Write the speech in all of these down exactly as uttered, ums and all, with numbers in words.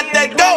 got that go.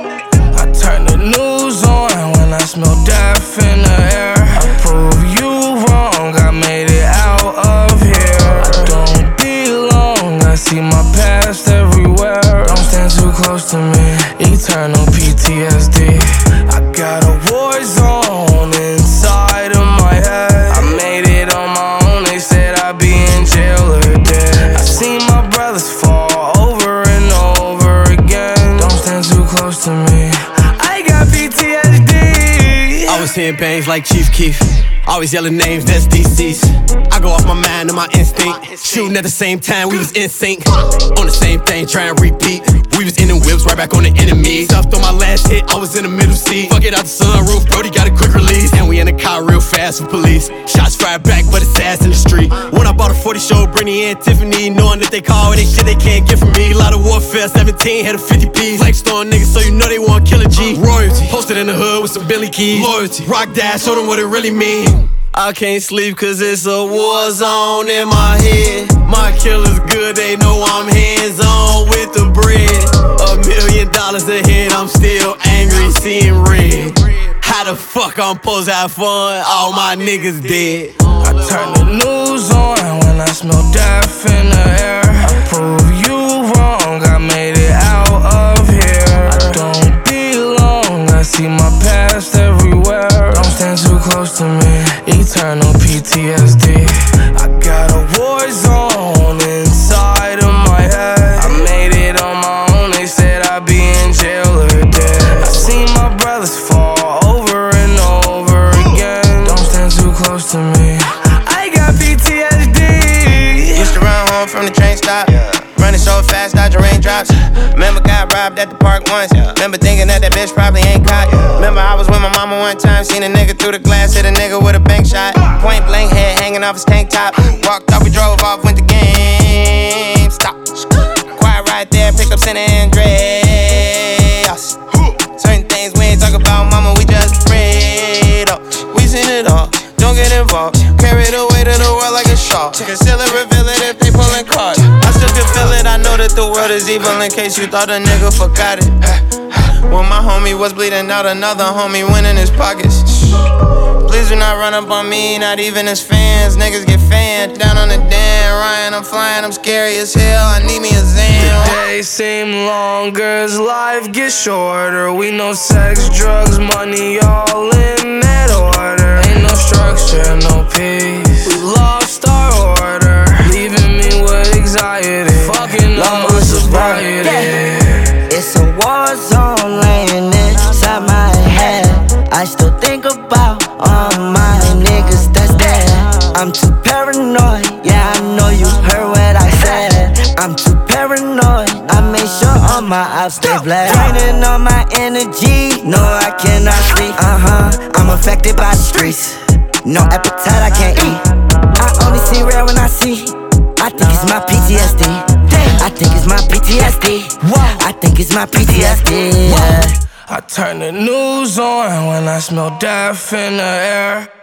I turn the news on when I smell death in the air. I prove you wrong, I made it out of here. I don't belong, I see my past everywhere. Don't stand too close to me, eternal P T S D. I got a war zone inside of my head. I made it on my own, they said I'd be in jail or dead. I seen my brothers fall over and over again. Don't stand too close to me, I got P T S D. Always hitting bangs like Chief Keef. Always yelling names, that's D Cs. I go off my mind and my instinct. Shooting at the same time, we was in sync. On the same thing, trying to repeat. We was in the whips, right back on the enemy. Stuffed on my last hit, I was in the middle seat. Fuck it out the sunroof, Brody got a quick release. And we in the car real fast with police. Shots fired back, but it's ass in the street. When I bought a forty show, Brittany and Tiffany, knowing that they call it, they shit they can't get from me. Lot of warfare, seventeen, had a fifty piece. Flex on niggas, so you know they want Killer G. Royalty, posted in the hood with some Billy Keys. Loyalty, rock dash, show them what it really mean. I can't sleep cause it's a war zone in my head. My killer's good, they know I'm hands on with the bread. A million dollars ahead, I'm still angry, seeing red. How the fuck I'm supposed to have fun? All my niggas dead. I turn the news on when I smell death in the air. I prove you wrong, I made it out of here. I don't belong, I see my past everywhere. Don't stand too close to me, eternal P T S D. I got a war zone inside of my head. I made it on my own, they said I'd be in jail or dead. I seen my brothers fall over and over again. Don't stand too close to me, I got P T S D. Used to run home from the train stop, running so fast, dodging raindrops. Remember got robbed at the park once. Remember thinking that that bitch probably ain't caught. Remember I was with my mama one time, seen a nigga through the glass, hit a nigga with a bank shot. Point blank head hanging off his tank top. Walked off, we drove off, went to game. Stop. Quiet right there, picked up San Andreas. Certain things we ain't talk about, mama, we just prayed up. We seen it all, don't get involved. Carry the weight of the world like a shawl. Conceal it, reveal it if they pulling cards. I still can feel it, I know that the world is evil in case you thought a nigga forgot it. When my homie was bleeding out, another homie went in his pockets. Please do not run up on me, not even as fans. Niggas get fanned down on the Dan Ryan, I'm flying, I'm scary as hell, I need me a Zan. The days seem longer as life gets shorter. We know sex, drugs, money, all in that order. Ain't no structure, no peace, we lost our order, leaving me with anxiety, fucking up my sobriety. It's a war zone laying inside my head. I still think about all my niggas that's dead. I'm too paranoid, yeah, I know you heard what I said. I'm too paranoid, I make sure all my ops stay black. Draining all my energy, no I cannot sleep. Uh-huh, I'm affected by the streets. No appetite, I can't eat. I only see red when I see. I think it's my P T S D. I think it's my P T S D. I think it's my P T S D. I turn the news on when I smell death in the air.